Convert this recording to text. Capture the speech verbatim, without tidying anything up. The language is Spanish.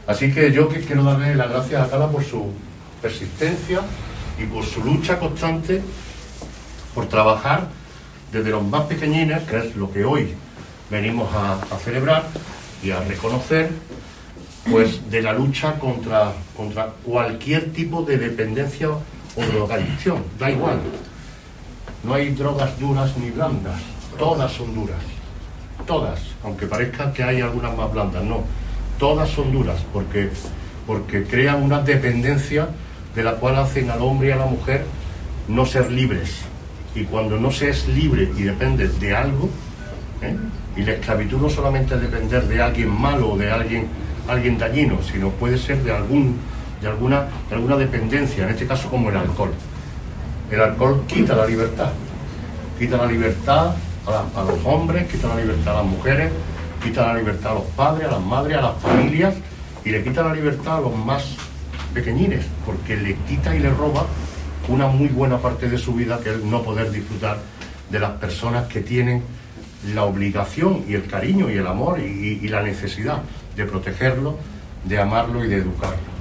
Así que yo que quiero darle las gracias a Cala por su persistencia y por su lucha constante por trabajar desde los más pequeñines, que es lo que hoy venimos a, a celebrar y a reconocer, pues de la lucha contra, contra cualquier tipo de dependencia o drogadicción, da igual. No hay drogas duras ni blandas, todas son duras, todas, aunque parezca que hay algunas más blandas, no, todas son duras, porque, porque crean una dependencia de la cual hacen al hombre y a la mujer no ser libres. Y cuando no se es libre y depende de algo, ¿eh? Y la esclavitud no solamente es depender de alguien malo o de alguien, alguien dañino, sino puede ser de, algún, de, alguna, de alguna dependencia, en este caso como el alcohol. El alcohol quita la libertad, quita la libertad a, la, a los hombres, quita la libertad a las mujeres, quita la libertad a los padres, a las madres, a las familias, y le quita la libertad a los más pequeñines, porque le quita y le roba una muy buena parte de su vida, que es no poder disfrutar de las personas que tienen la obligación y el cariño y el amor y, y la necesidad de protegerlo, de amarlo y de educarlo.